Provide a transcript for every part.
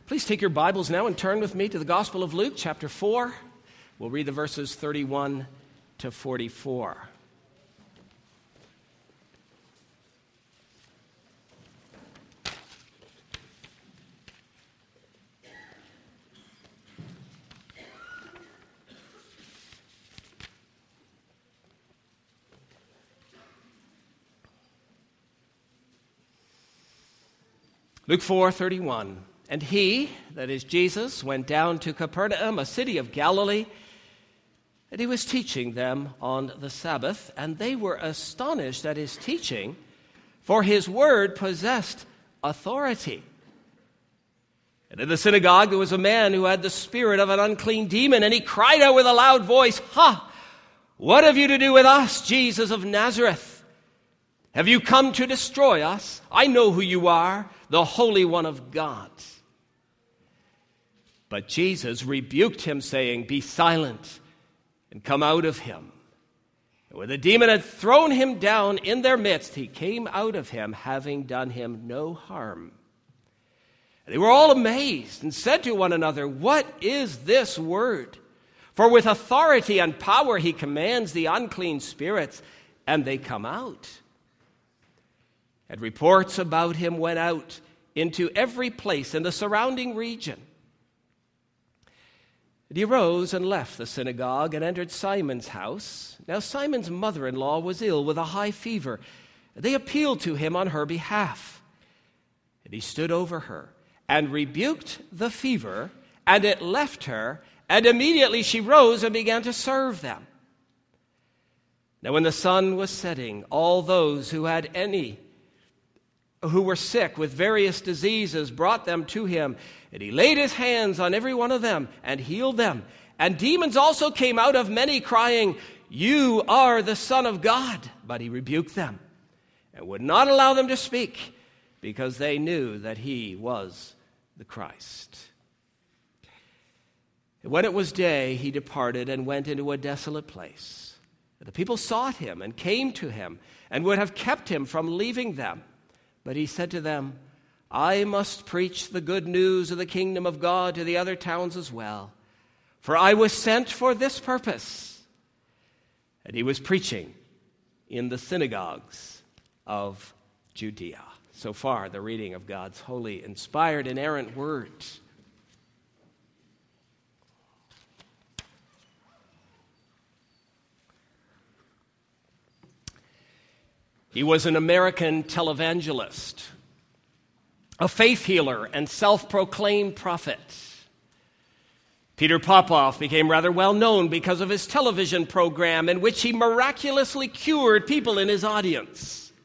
Please take your Bibles now and turn with me to the Gospel of Luke, chapter 4. We'll read the verses 31 to 44. Luke 4:31. And he, that is Jesus, went down to Capernaum, a city of Galilee, and he was teaching them on the Sabbath, and they were astonished at his teaching, for his word possessed authority. And in the synagogue there was a man who had the spirit of an unclean demon, and he cried out with a loud voice, "Ha! What have you to do with us, Jesus of Nazareth? Have you come to destroy us? I know who you are, the Holy One of God." But Jesus rebuked him, saying, "Be silent and come out of him." And when the demon had thrown him down in their midst, he came out of him, having done him no harm. And they were all amazed and said to one another, "What is this word? For with authority and power he commands the unclean spirits, and they come out." And reports about him went out into every place in the surrounding region. And he arose and left the synagogue and entered Simon's house. Now Simon's mother-in-law was ill with a high fever. They appealed to him on her behalf. And he stood over her and rebuked the fever, and it left her, and immediately she rose and began to serve them. Now when the sun was setting, all those who were sick with various diseases brought them to him, and he laid his hands on every one of them and healed them. And demons also came out of many, crying, "You are the Son of God." But he rebuked them and would not allow them to speak, because they knew that he was the Christ. And when it was day, he departed and went into a desolate place. And the people sought him and came to him and would have kept him from leaving them. But he said to them, "I must preach the good news of the kingdom of God to the other towns as well, for I was sent for this purpose." And he was preaching in the synagogues of Judea. So far, the reading of God's holy, inspired, inerrant word. He was an American televangelist, a faith healer, and self-proclaimed prophet. Peter Popoff became rather well known because of his television program in which he miraculously cured people in his audience.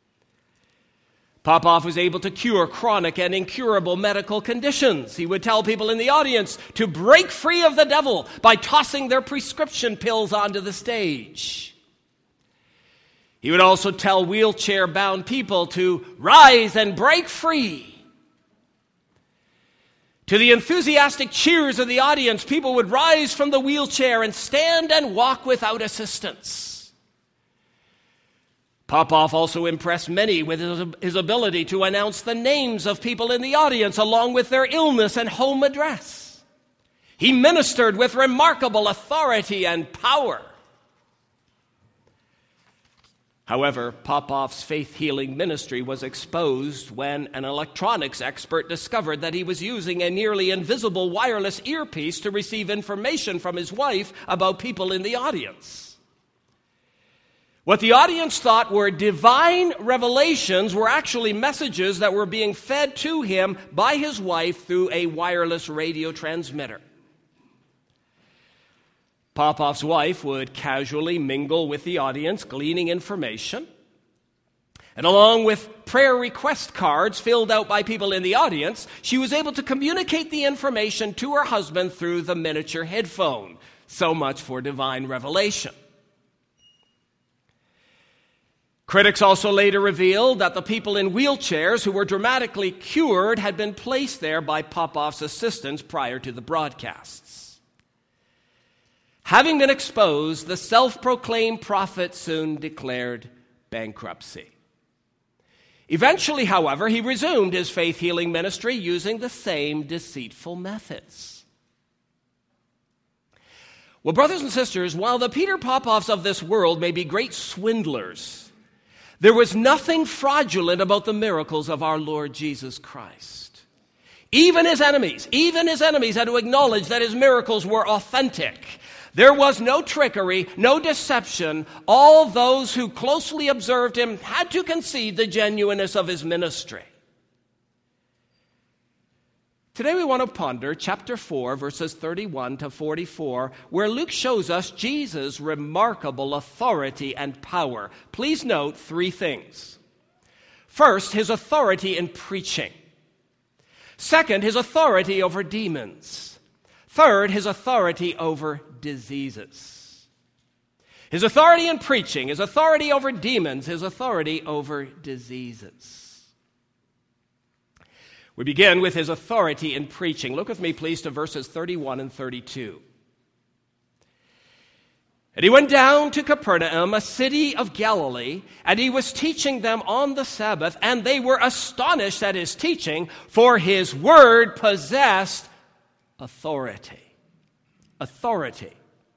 Popoff was able to cure chronic and incurable medical conditions. He would tell people in the audience to break free of the devil by tossing their prescription pills onto the stage. He would also tell wheelchair-bound people to rise and break free. To the enthusiastic cheers of the audience, people would rise from the wheelchair and stand and walk without assistance. Popoff also impressed many with his ability to announce the names of people in the audience along with their illness and home address. He ministered with remarkable authority and power. However, Popoff's faith-healing ministry was exposed when an electronics expert discovered that he was using a nearly invisible wireless earpiece to receive information from his wife about people in the audience. What the audience thought were divine revelations were actually messages that were being fed to him by his wife through a wireless radio transmitter. Popoff's wife would casually mingle with the audience, gleaning information. And along with prayer request cards filled out by people in the audience, she was able to communicate the information to her husband through the miniature headphone. So much for divine revelation. Critics also later revealed that the people in wheelchairs who were dramatically cured had been placed there by Popoff's assistants prior to the broadcasts. Having been exposed, the self-proclaimed prophet soon declared bankruptcy. Eventually, however, he resumed his faith-healing ministry using the same deceitful methods. Well, brothers and sisters, while the Peter Popoffs of this world may be great swindlers, there was nothing fraudulent about the miracles of our Lord Jesus Christ. Even his enemies had to acknowledge that his miracles were authentic. There was no trickery, no deception. All those who closely observed him had to concede the genuineness of his ministry. Today we want to ponder chapter 4, verses 31 to 44, where Luke shows us Jesus' remarkable authority and power. Please note three things. First, his authority in preaching. Second, his authority over demons. Third, his authority over diseases. His authority in preaching, his authority over demons, his authority over diseases. We begin with his authority in preaching. Look with me, please, to verses 31 and 32. And he went down to Capernaum, a city of Galilee, and he was teaching them on the Sabbath, and they were astonished at his teaching, for his word possessed authority. Authority.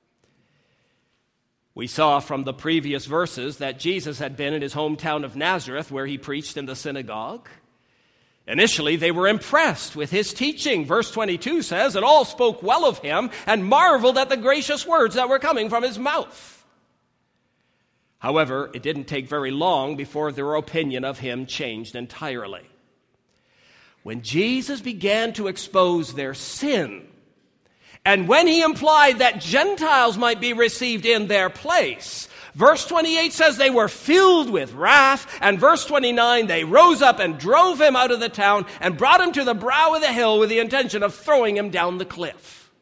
We saw from the previous verses that Jesus had been in his hometown of Nazareth, where he preached in the synagogue. Initially, they were impressed with his teaching. Verse 22 says, and all spoke well of him and marveled at the gracious words that were coming from his mouth. However, it didn't take very long before their opinion of him changed entirely. When Jesus began to expose their sin, and when he implied that Gentiles might be received in their place, verse 28 says they were filled with wrath, and verse 29, they rose up and drove him out of the town and brought him to the brow of the hill with the intention of throwing him down the cliff.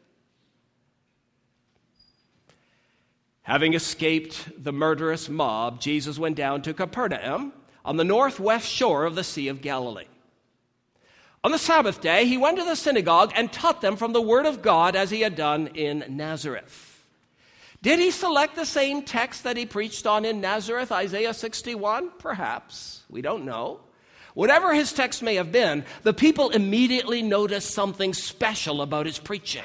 Having escaped the murderous mob, Jesus went down to Capernaum on the northwest shore of the Sea of Galilee. On the Sabbath day, he went to the synagogue and taught them from the Word of God as he had done in Nazareth. Did he select the same text that he preached on in Nazareth, Isaiah 61? Perhaps. We don't know. Whatever his text may have been, the people immediately noticed something special about his preaching.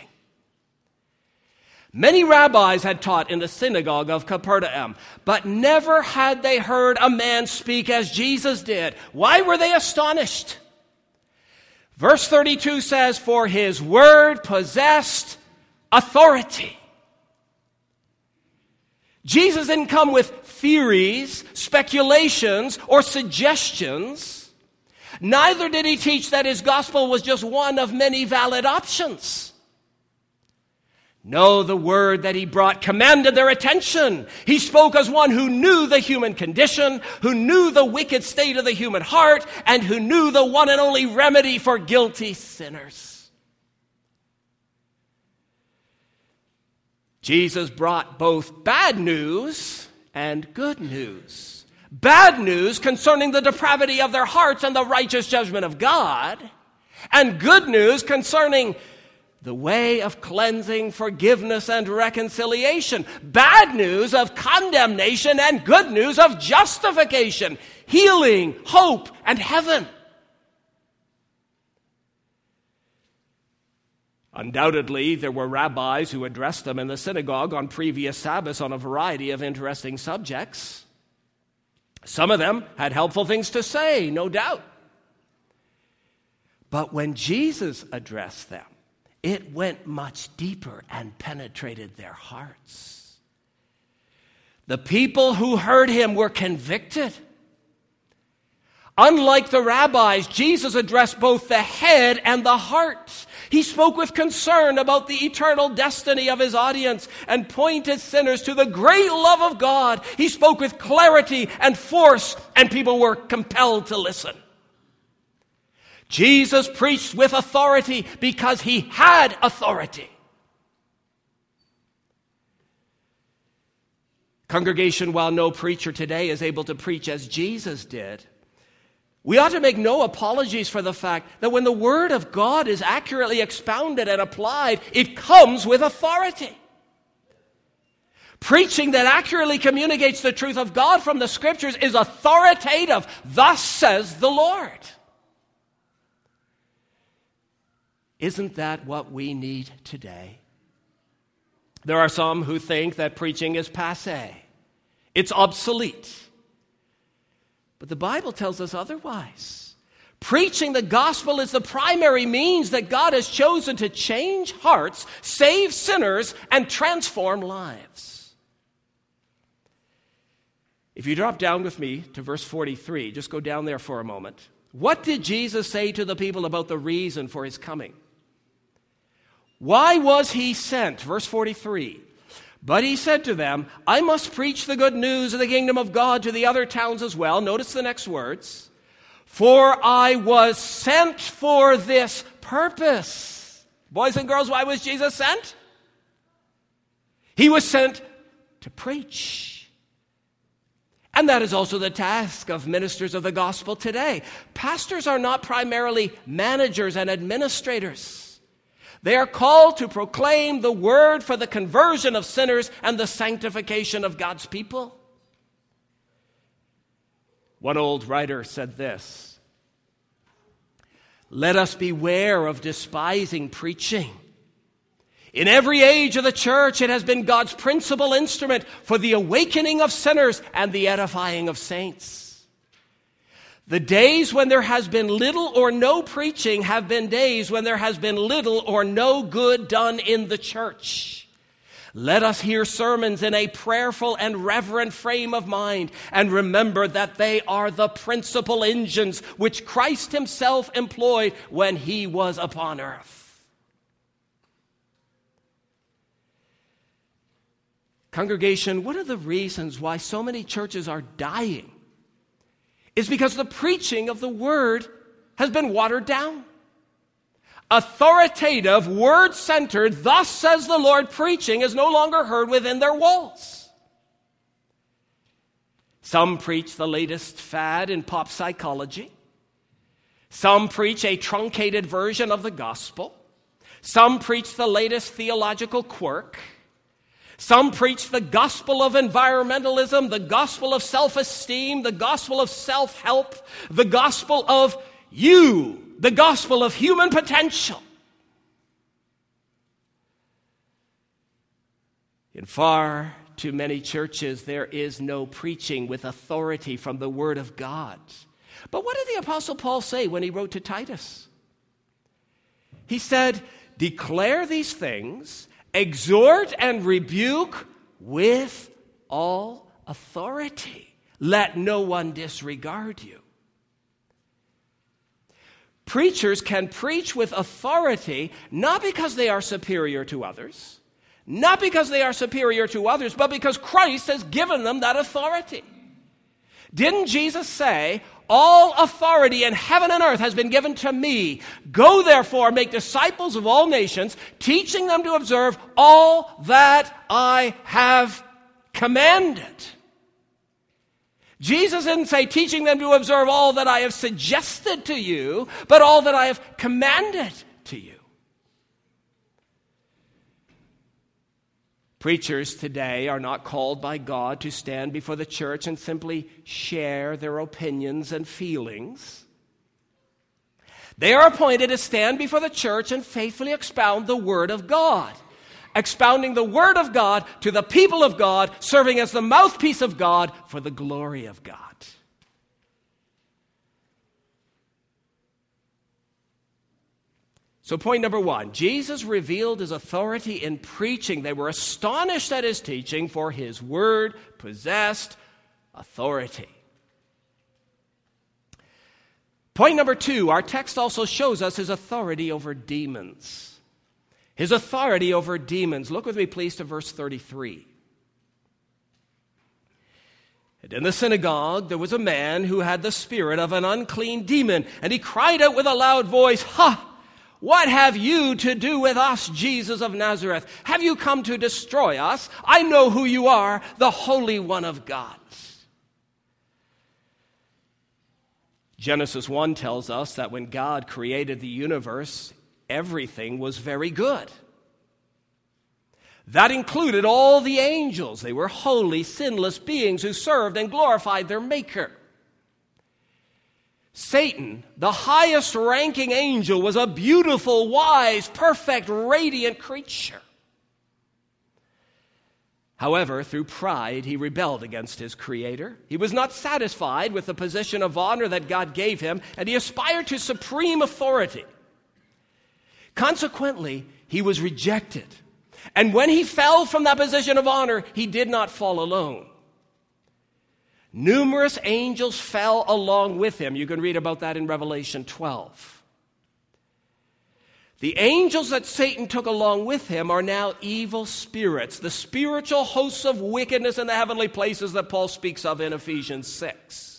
Many rabbis had taught in the synagogue of Capernaum, but never had they heard a man speak as Jesus did. Why were they astonished? Verse 32 says, for his word possessed authority. Jesus didn't come with theories, speculations, or suggestions. Neither did he teach that his gospel was just one of many valid options. No, the word that he brought commanded their attention. He spoke as one who knew the human condition, who knew the wicked state of the human heart, and who knew the one and only remedy for guilty sinners. Jesus brought both bad news and good news. Bad news concerning the depravity of their hearts and the righteous judgment of God, and good news concerning the way of cleansing, forgiveness, and reconciliation. Bad news of condemnation and good news of justification, healing, hope, and heaven. Undoubtedly, there were rabbis who addressed them in the synagogue on previous Sabbaths on a variety of interesting subjects. Some of them had helpful things to say, no doubt. But when Jesus addressed them, it went much deeper and penetrated their hearts. The people who heard him were convicted. Unlike the rabbis, Jesus addressed both the head and the heart. He spoke with concern about the eternal destiny of his audience and pointed sinners to the great love of God. He spoke with clarity and force, and people were compelled to listen. Jesus preached with authority because he had authority. Congregation, while no preacher today is able to preach as Jesus did, we ought to make no apologies for the fact that when the Word of God is accurately expounded and applied, it comes with authority. Preaching that accurately communicates the truth of God from the Scriptures is authoritative. Thus says the Lord. Isn't that what we need today? There are some who think that preaching is passé. It's obsolete. But the Bible tells us otherwise. Preaching the gospel is the primary means that God has chosen to change hearts, save sinners, and transform lives. If you drop down with me to verse 43, just go down there for a moment. What did Jesus say to the people about the reason for his coming? Why was he sent? Verse 43. But he said to them, I must preach the good news of the kingdom of God to the other towns as well. Notice the next words. For I was sent for this purpose. Boys and girls, why was Jesus sent? He was sent to preach. And that is also the task of ministers of the gospel today. Pastors are not primarily managers and administrators. They are called to proclaim the word for the conversion of sinners and the sanctification of God's people. One old writer said this: let us beware of despising preaching. In every age of the church, it has been God's principal instrument for the awakening of sinners and the edifying of saints. The days when there has been little or no preaching have been days when there has been little or no good done in the church. Let us hear sermons in a prayerful and reverent frame of mind and remember that they are the principal engines which Christ himself employed when he was upon earth. Congregation, one of the reasons why so many churches are dying is because the preaching of the word has been watered down. Authoritative, word-centered, thus says the Lord preaching is no longer heard within their walls. Some preach the latest fad in pop psychology. Some preach a truncated version of the gospel. Some preach the latest theological quirk. Some preach the gospel of environmentalism, the gospel of self-esteem, the gospel of self-help, the gospel of you. The gospel of human potential. In far too many churches, there is no preaching with authority from the Word of God. But what did the Apostle Paul say when he wrote to Titus? He said, declare these things, exhort and rebuke with all authority. Let no one disregard you. Preachers can preach with authority, not because they are superior to others, but because Christ has given them that authority. Didn't Jesus say, all authority in heaven and earth has been given to me. Go therefore, make disciples of all nations, teaching them to observe all that I have commanded. Jesus didn't say, teaching them to observe all that I have suggested to you, but all that I have commanded to you. Preachers today are not called by God to stand before the church and simply share their opinions and feelings. They are appointed to stand before the church and faithfully expound the Word of God. Expounding the Word of God to the people of God, serving as the mouthpiece of God for the glory of God. So point number one, Jesus revealed his authority in preaching. They were astonished at his teaching, for his word possessed authority. Point number two, our text also shows us his authority over demons. His authority over demons. Look with me, please, to verse 33. And in the synagogue there was a man who had the spirit of an unclean demon, and he cried out with a loud voice, "Ha! What have you to do with us, Jesus of Nazareth? Have you come to destroy us? I know who you are, the Holy One of God." Genesis 1 tells us that when God created the universe, everything was very good. That included all the angels. They were holy, sinless beings who served and glorified their Maker. Satan, the highest ranking angel, was a beautiful, wise, perfect, radiant creature. However, through pride, he rebelled against his Creator. He was not satisfied with the position of honor that God gave him, and he aspired to supreme authority. Consequently, he was rejected. And when he fell from that position of honor, he did not fall alone. Numerous angels fell along with him. You can read about that in Revelation 12. The angels that Satan took along with him are now evil spirits, the spiritual hosts of wickedness in the heavenly places that Paul speaks of in Ephesians 6.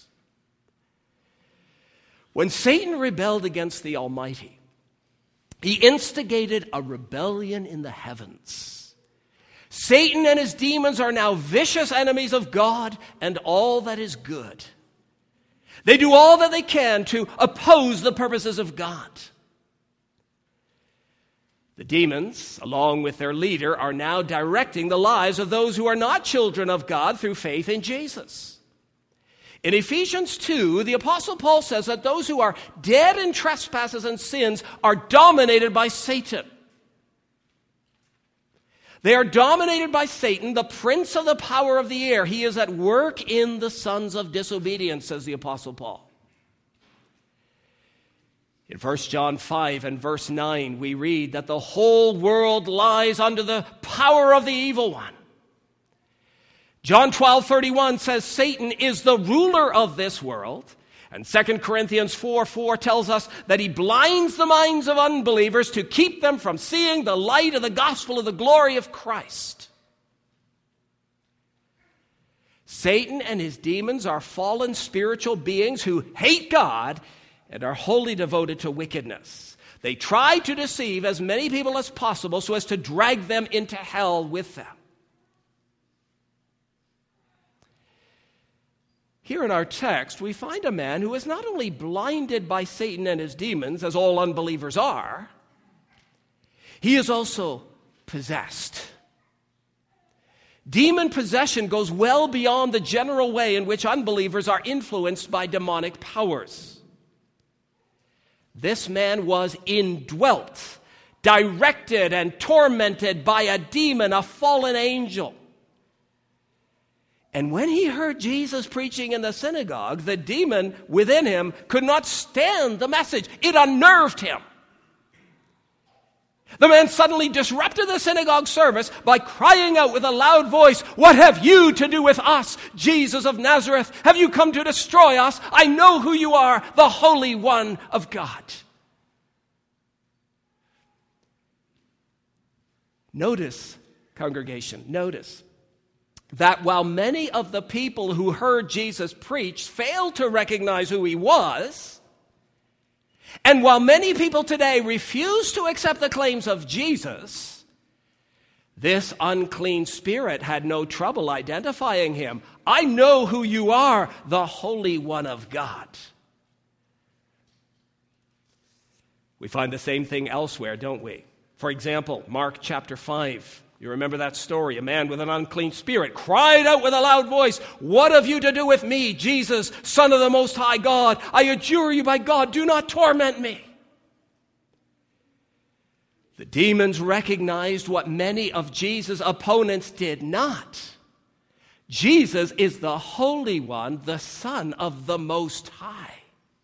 When Satan rebelled against the Almighty, he instigated a rebellion in the heavens. Satan and his demons are now vicious enemies of God and all that is good. They do all that they can to oppose the purposes of God. The demons, along with their leader, are now directing the lives of those who are not children of God through faith in Jesus. In Ephesians 2, the Apostle Paul says that those who are dead in trespasses and sins are dominated by Satan. They are dominated by Satan, the prince of the power of the air. He is at work in the sons of disobedience, says the Apostle Paul. In 1 John 5 and verse 9, we read that the whole world lies under the power of the evil one. John 12:31 says Satan is the ruler of this world. And 2 Corinthians 4:4 tells us that he blinds the minds of unbelievers to keep them from seeing the light of the gospel of the glory of Christ. Satan and his demons are fallen spiritual beings who hate God and are wholly devoted to wickedness. They try to deceive as many people as possible so as to drag them into hell with them. Here in our text, we find a man who is not only blinded by Satan and his demons, as all unbelievers are, he is also possessed. Demon possession goes well beyond the general way in which unbelievers are influenced by demonic powers. This man was indwelt, directed, and tormented by a demon, a fallen angel. And when he heard Jesus preaching in the synagogue, the demon within him could not stand the message. It unnerved him. The man suddenly disrupted the synagogue service by crying out with a loud voice, "What have you to do with us, Jesus of Nazareth? Have you come to destroy us? I know who you are, the Holy One of God." Notice, congregation, notice that while many of the people who heard Jesus preach failed to recognize who he was, and while many people today refuse to accept the claims of Jesus, this unclean spirit had no trouble identifying him. "I know who you are, the Holy One of God." We find the same thing elsewhere, don't we? For example, Mark chapter 5. You remember that story? A man with an unclean spirit cried out with a loud voice, "What have you to do with me, Jesus, Son of the Most High God? I adjure you by God, do not torment me." The demons recognized what many of Jesus' opponents did not. Jesus is the Holy One, the Son of the Most High.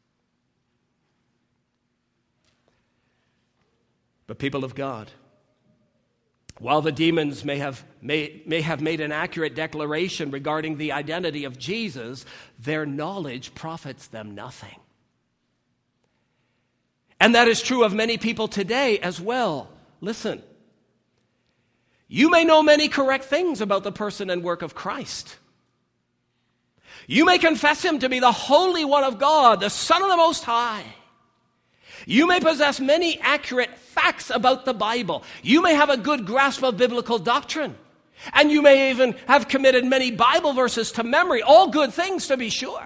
But people of God, while the demons may have made an accurate declaration regarding the identity of Jesus, their knowledge profits them nothing. And that is true of many people today as well. Listen, you may know many correct things about the person and work of Christ. You may confess him to be the Holy One of God, the Son of the Most High. You may possess many accurate facts about the Bible. You may have a good grasp of biblical doctrine. And you may even have committed many Bible verses to memory. All good things, to be sure.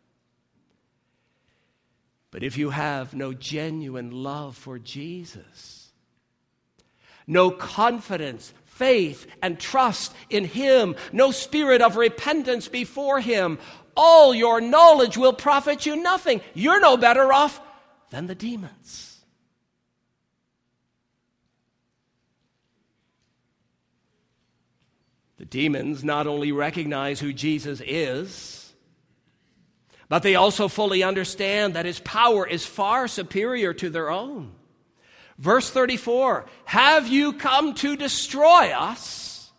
But if you have no genuine love for Jesus, no confidence, faith and trust in him, no spirit of repentance before him, all your knowledge will profit you nothing. You're no better off than the demons. The demons not only recognize who Jesus is, but they also fully understand that his power is far superior to their own. Verse 34, have you come to destroy us?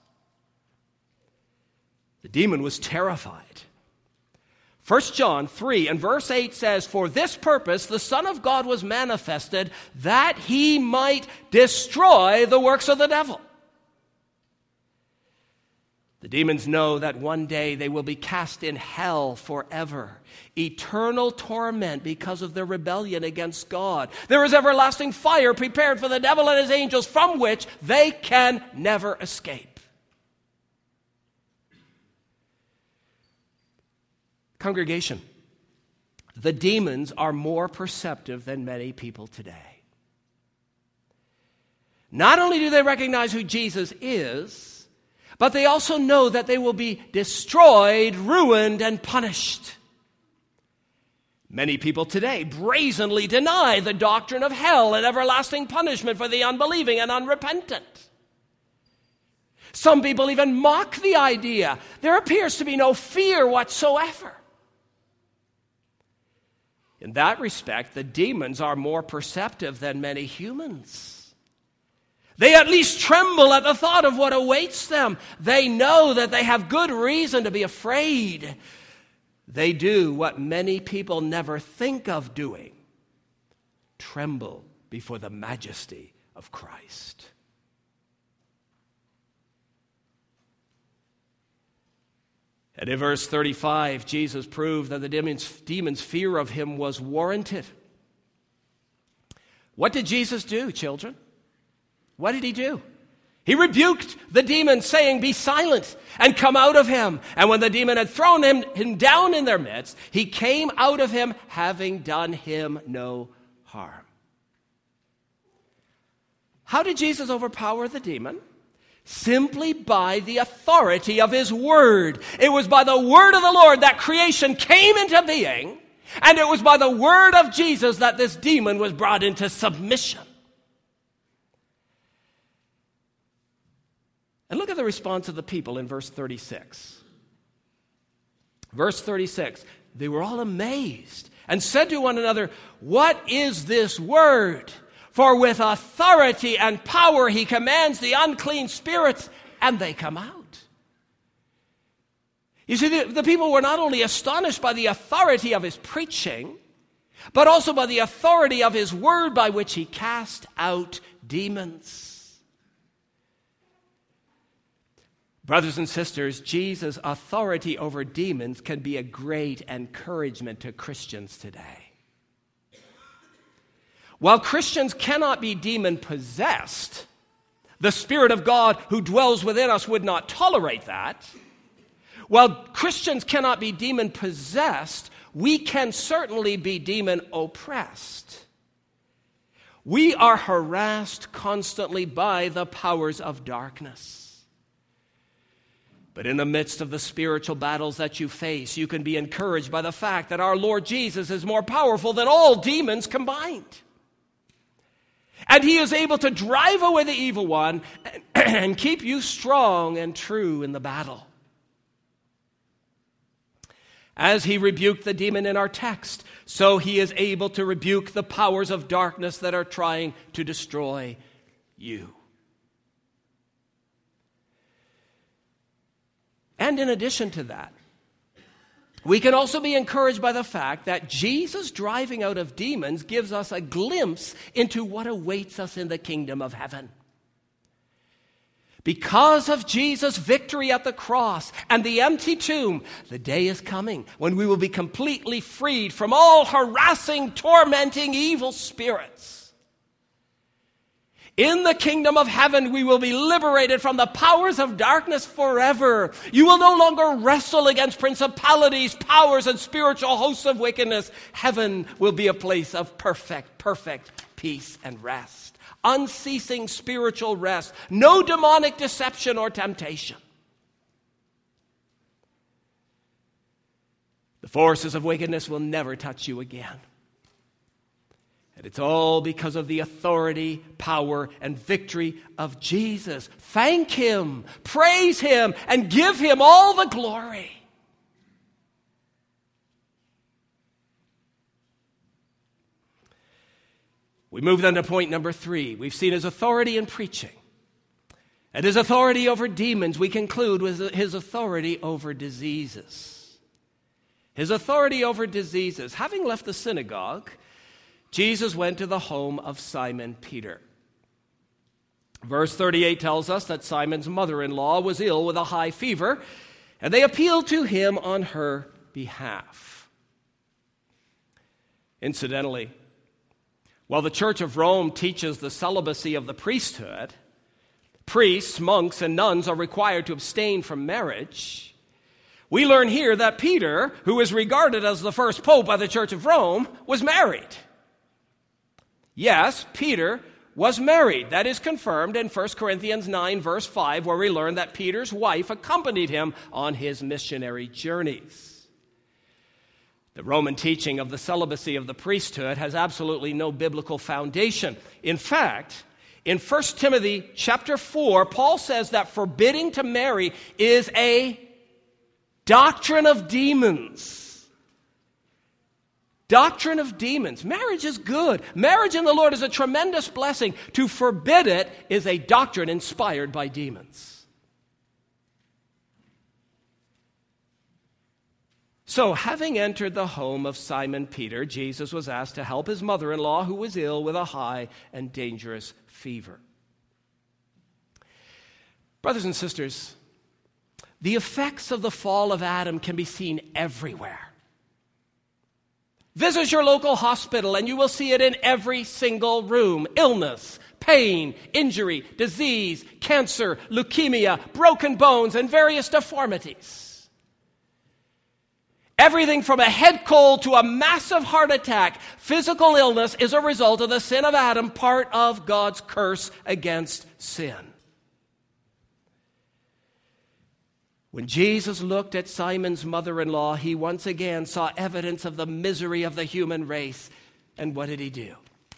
The demon was terrified. 1 John 3 and verse 8 says, for this purpose the Son of God was manifested, that he might destroy the works of the devil. The demons know that one day they will be cast in hell forever. Eternal torment because of their rebellion against God. There is everlasting fire prepared for the devil and his angels, from which they can never escape. Congregation, the demons are more perceptive than many people today. Not only do they recognize who Jesus is, but they also know that they will be destroyed, ruined, and punished. Many people today brazenly deny the doctrine of hell and everlasting punishment for the unbelieving and unrepentant. Some people even mock the idea. There appears to be no fear whatsoever. In that respect, the demons are more perceptive than many humans. They at least tremble at the thought of what awaits them. They know that they have good reason to be afraid. They do what many people never think of doing: tremble before the majesty of Christ. And in verse 35, Jesus proved that the demons' fear of him was warranted. What did Jesus do, children? What did he do? He rebuked the demon, saying, be silent and come out of him. And when the demon had thrown him down in their midst, he came out of him, having done him no harm. How did Jesus overpower the demon? Simply by the authority of his word. It was by the word of the Lord that creation came into being, and it was by the word of Jesus that this demon was brought into submission. And look at the response of the people in verse 36. Verse 36, they were all amazed and said to one another, what is this word? For with authority and power he commands the unclean spirits, and they come out. You see, the people were not only astonished by the authority of his preaching, but also by the authority of his word by which he cast out demons. Brothers and sisters, Jesus' authority over demons can be a great encouragement to Christians today. While Christians cannot be demon-possessed, the Spirit of God who dwells within us would not tolerate that. While Christians cannot be demon-possessed, we can certainly be demon-oppressed. We are harassed constantly by the powers of darkness. But in the midst of the spiritual battles that you face, you can be encouraged by the fact that our Lord Jesus is more powerful than all demons combined. And he is able to drive away the evil one and keep you strong and true in the battle. As he rebuked the demon in our text, so he is able to rebuke the powers of darkness that are trying to destroy you. And in addition to that, we can also be encouraged by the fact that Jesus' driving out of demons gives us a glimpse into what awaits us in the kingdom of heaven. Because of Jesus' victory at the cross and the empty tomb, the day is coming when we will be completely freed from all harassing, tormenting evil spirits. In the kingdom of heaven, we will be liberated from the powers of darkness forever. You will no longer wrestle against principalities, powers, and spiritual hosts of wickedness. Heaven will be a place of perfect peace and rest. Unceasing spiritual rest. No demonic deception or temptation. The forces of wickedness will never touch you again. And it's all because of the authority, power, and victory of Jesus. Thank Him, praise Him, and give Him all the glory. We move then to point number 3. We've seen His authority in preaching. And His authority over demons, we conclude with His authority over diseases. His authority over diseases. Having left the synagogue, Jesus went to the home of Simon Peter. Verse 38 tells us that Simon's mother-in-law was ill with a high fever, and they appealed to him on her behalf. Incidentally, while the Church of Rome teaches the celibacy of the priesthood, priests, monks, and nuns are required to abstain from marriage, we learn here that Peter, who is regarded as the first pope by the Church of Rome, was married. Yes, Peter was married. That is confirmed in 1 Corinthians 9, verse 5, where we learn that Peter's wife accompanied him on his missionary journeys. The Roman teaching of the celibacy of the priesthood has absolutely no biblical foundation. In fact, in 1 Timothy chapter 4, Paul says that forbidding to marry is a doctrine of demons. Doctrine of demons. Marriage is good. Marriage in the Lord is a tremendous blessing. To forbid it is a doctrine inspired by demons. So, having entered the home of Simon Peter, Jesus was asked to help his mother-in-law who was ill with a high and dangerous fever. Brothers and sisters, the effects of the fall of Adam can be seen everywhere. Visit your local hospital and you will see it in every single room. Illness, pain, injury, disease, cancer, leukemia, broken bones, and various deformities. Everything from a head cold to a massive heart attack, physical illness is a result of the sin of Adam, part of God's curse against sin. When Jesus looked at Simon's mother-in-law, he once again saw evidence of the misery of the human race. And what did he do?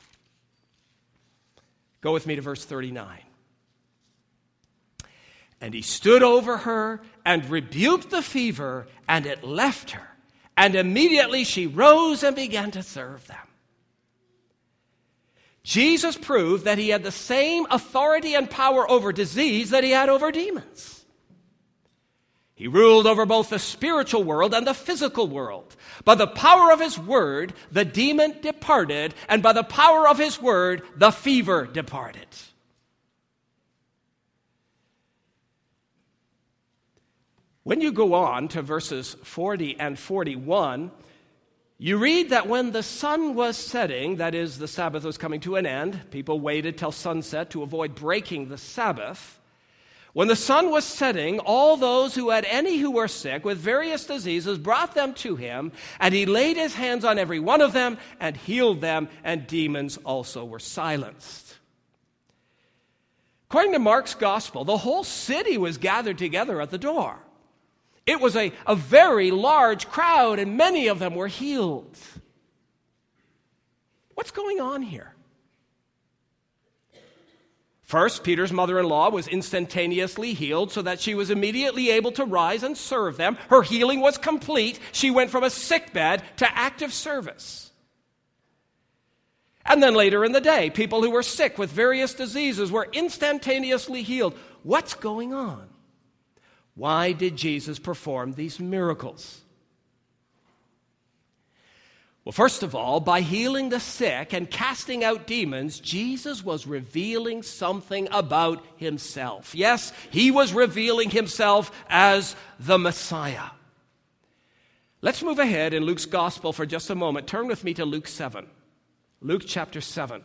Go with me to verse 39. And he stood over her and rebuked the fever, and it left her. And immediately she rose and began to serve them. Jesus proved that he had the same authority and power over disease that he had over demons. He ruled over both the spiritual world and the physical world. By the power of his word, the demon departed, and by the power of his word, the fever departed. When you go on to verses 40 and 41, you read that when the sun was setting, that is, the Sabbath was coming to an end, people waited till sunset to avoid breaking the Sabbath. When the sun was setting, all those who had any who were sick with various diseases brought them to him, and he laid his hands on every one of them and healed them, and demons also were silenced. According to Mark's gospel, the whole city was gathered together at the door. It was a very large crowd, and many of them were healed. What's going on here? First, Peter's mother-in-law was instantaneously healed so that she was immediately able to rise and serve them. Her healing was complete. She went from a sickbed to active service. And then later in the day, people who were sick with various diseases were instantaneously healed. What's going on? Why did Jesus perform these miracles? Well, first of all, by healing the sick and casting out demons, Jesus was revealing something about himself. Yes, he was revealing himself as the Messiah. Let's move ahead in Luke's gospel for just a moment. Turn with me to Luke 7. Luke chapter 7.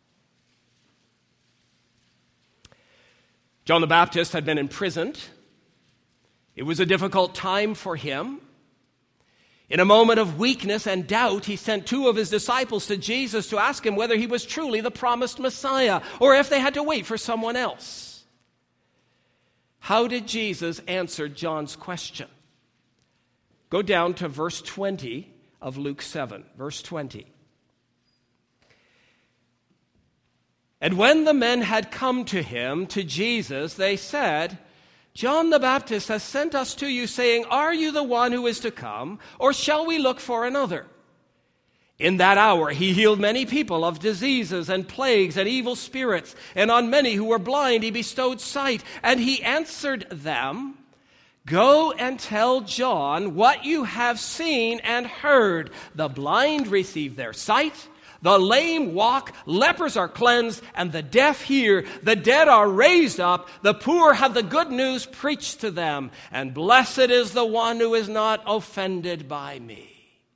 John the Baptist had been imprisoned. It was a difficult time for him. In a moment of weakness and doubt, he sent 2 of his disciples to Jesus to ask him whether he was truly the promised Messiah or if they had to wait for someone else. How did Jesus answer John's question? Go down to verse 20 of Luke 7, verse 20. And when the men had come to him, to Jesus, they said, John the Baptist has sent us to you, saying, Are you the one who is to come, or shall we look for another? In that hour he healed many people of diseases and plagues and evil spirits, and on many who were blind he bestowed sight. And he answered them, Go and tell John what you have seen and heard. The blind receive their sight, the lame walk, lepers are cleansed, and the deaf hear. The dead are raised up, the poor have the good news preached to them, and blessed is the one who is not offended by me.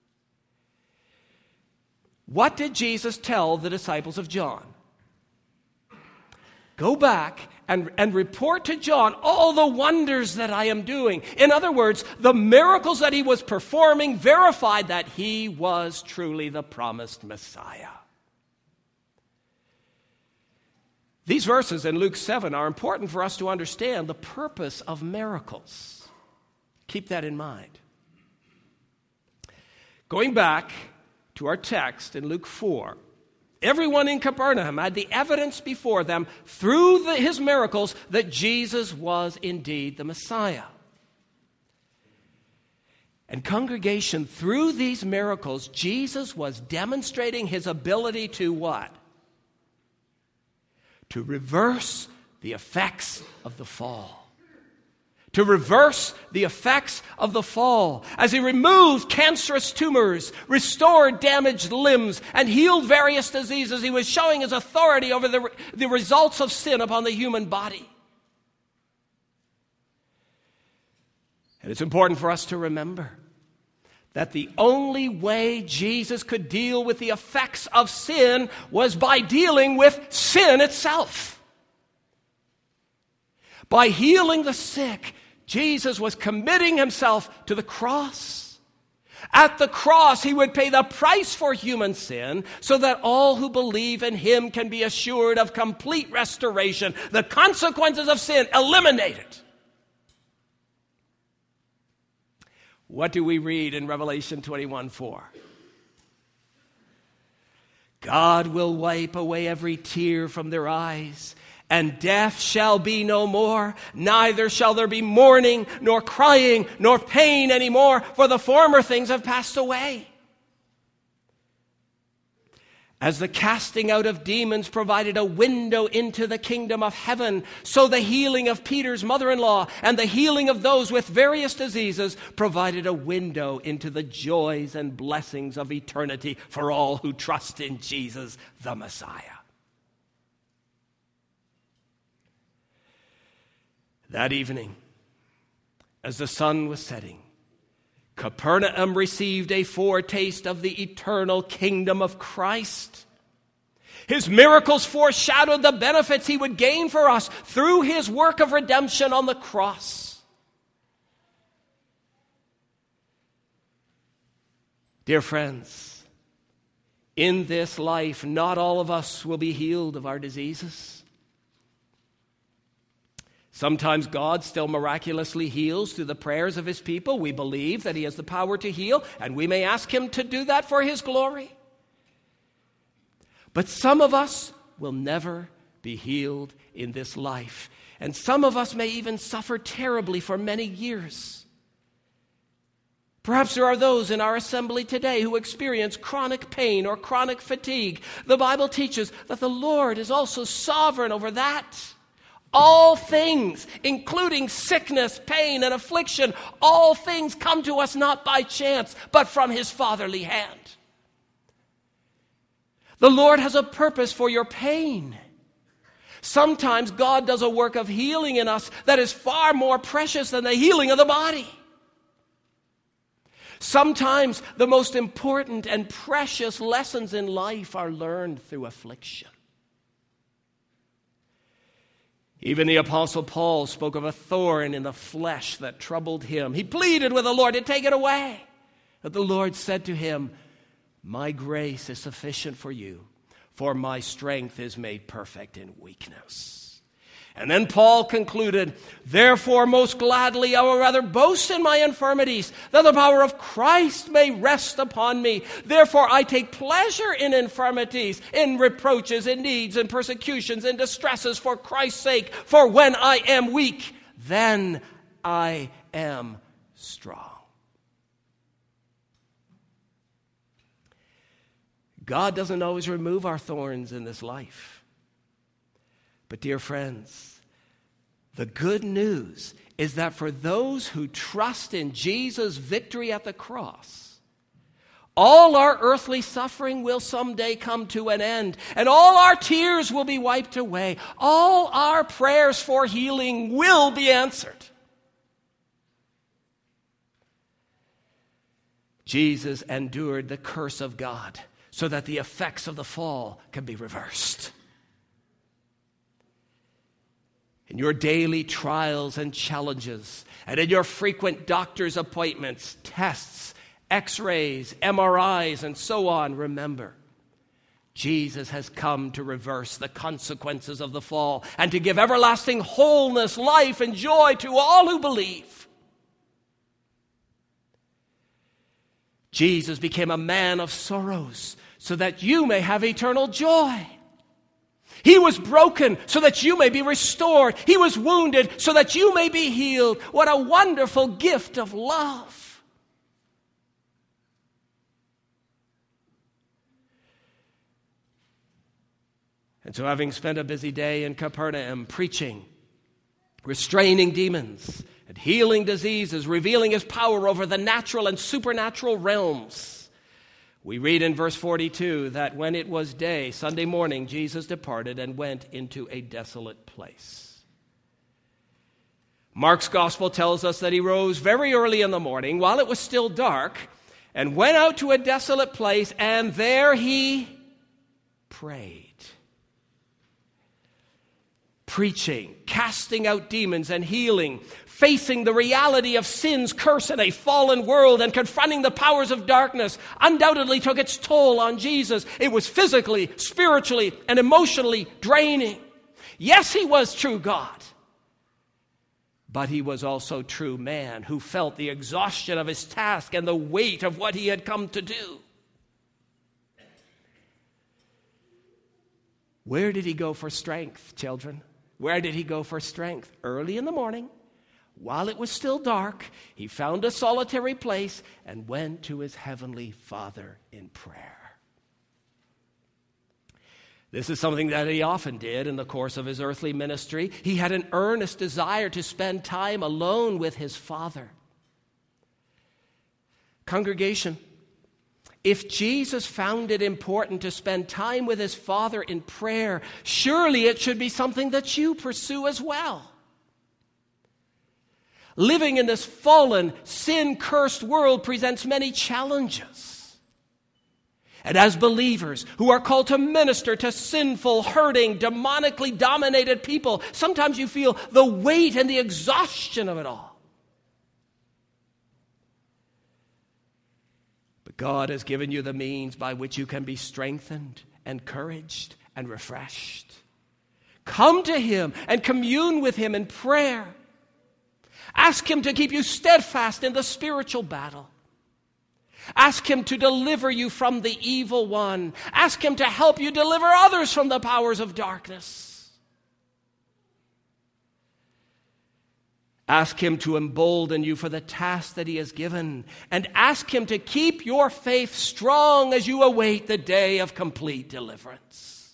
What did Jesus tell the disciples of John? Go back and report to John all the wonders that I am doing. In other words, the miracles that he was performing verified that he was truly the promised Messiah. These verses in Luke 7 are important for us to understand the purpose of miracles. Keep that in mind. Going back to our text in Luke 4, everyone in Capernaum had the evidence before them through his miracles that Jesus was indeed the Messiah. And congregation, through these miracles, Jesus was demonstrating his ability to what? To reverse the effects of the fall. To reverse the effects of the fall. As he removed cancerous tumors, restored damaged limbs, and healed various diseases, he was showing his authority over the results of sin upon the human body. And it's important for us to remember that the only way Jesus could deal with the effects of sin was by dealing with sin itself. By healing the sick, Jesus was committing himself to the cross. At the cross, he would pay the price for human sin so that all who believe in him can be assured of complete restoration, the consequences of sin eliminated. What do we read in Revelation 21:4? God will wipe away every tear from their eyes, and death shall be no more, neither shall there be mourning, nor crying, nor pain anymore, for the former things have passed away. As the casting out of demons provided a window into the kingdom of heaven, so the healing of Peter's mother-in-law and the healing of those with various diseases provided a window into the joys and blessings of eternity for all who trust in Jesus, the Messiah. That evening, as the sun was setting, Capernaum received a foretaste of the eternal kingdom of Christ. His miracles foreshadowed the benefits he would gain for us through his work of redemption on the cross. Dear friends, in this life, not all of us will be healed of our diseases. Sometimes God still miraculously heals through the prayers of his people. We believe that he has the power to heal, and we may ask him to do that for his glory. But some of us will never be healed in this life. And some of us may even suffer terribly for many years. Perhaps there are those in our assembly today who experience chronic pain or chronic fatigue. The Bible teaches that the Lord is also sovereign over that. All things, including sickness, pain, and affliction, all things come to us not by chance, but from his fatherly hand. The Lord has a purpose for your pain. Sometimes God does a work of healing in us that is far more precious than the healing of the body. Sometimes the most important and precious lessons in life are learned through affliction. Even the Apostle Paul spoke of a thorn in the flesh that troubled him. He pleaded with the Lord to take it away. that the Lord said to him, "My grace is sufficient for you, for my strength is made perfect in weakness." And then Paul concluded, "Therefore, most gladly, I will rather boast in my infirmities, that the power of Christ may rest upon me. Therefore, I take pleasure in infirmities, in reproaches, in needs, in persecutions, in distresses for Christ's sake. For when I am weak, then I am strong." God doesn't always remove our thorns in this life. But dear friends, the good news is that for those who trust in Jesus' victory at the cross, all our earthly suffering will someday come to an end, and all our tears will be wiped away. All our prayers for healing will be answered. Jesus endured the curse of God so that the effects of the fall can be reversed. In your daily trials and challenges, and in your frequent doctor's appointments, tests, x-rays, MRIs, and so on, remember, Jesus has come to reverse the consequences of the fall and to give everlasting wholeness, life, and joy to all who believe. Jesus became a man of sorrows so that you may have eternal joy. He was broken so that you may be restored. He was wounded so that you may be healed. What a wonderful gift of love. And so, having spent a busy day in Capernaum preaching, restraining demons, and healing diseases, revealing his power over the natural and supernatural realms, we read in verse 42 that when it was day, Sunday morning, Jesus departed and went into a desolate place. Mark's gospel tells us that he rose very early in the morning while it was still dark and went out to a desolate place, and there he prayed. Preaching, casting out demons, and healing, facing the reality of sin's curse in a fallen world and confronting the powers of darkness undoubtedly took its toll on Jesus. It was physically, spiritually, and emotionally draining. Yes, he was true God, but he was also true man who felt the exhaustion of his task and the weight of what he had come to do. Where did he go for strength, children? Where did he go for strength? Early in the morning, while it was still dark, he found a solitary place and went to his heavenly Father in prayer. This is something that he often did in the course of his earthly ministry. He had an earnest desire to spend time alone with his Father. Congregation, if Jesus found it important to spend time with his Father in prayer, surely it should be something that you pursue as well. Living in this fallen, sin-cursed world presents many challenges. And as believers who are called to minister to sinful, hurting, demonically dominated people, sometimes you feel the weight and the exhaustion of it all. God has given you the means by which you can be strengthened, encouraged, and refreshed. Come to him and commune with him in prayer. Ask him to keep you steadfast in the spiritual battle. Ask him to deliver you from the evil one. Ask him to help you deliver others from the powers of darkness. Ask him to embolden you for the task that he has given, and ask him to keep your faith strong as you await the day of complete deliverance.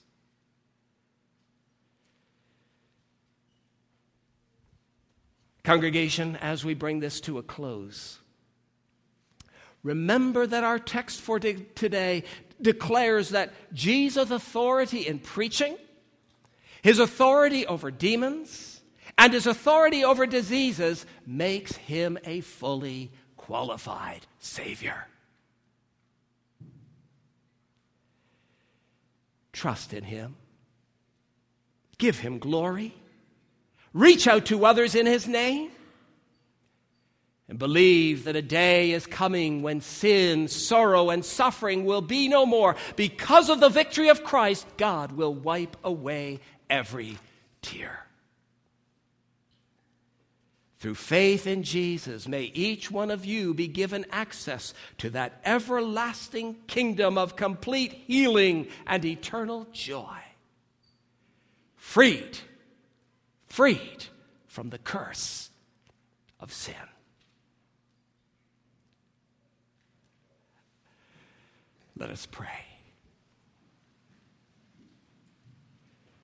Congregation, as we bring this to a close, remember that our text for today declares that Jesus' authority in preaching, his authority over demons, and his authority over diseases makes him a fully qualified Savior. Trust in him. Give him glory. Reach out to others in his name. and believe that a day is coming when sin, sorrow, and suffering will be no more. Because of the victory of Christ, God will wipe away every tear. Through faith in Jesus, may each one of you be given access to that everlasting kingdom of complete healing and eternal joy. Freed from the curse of sin. Let us pray.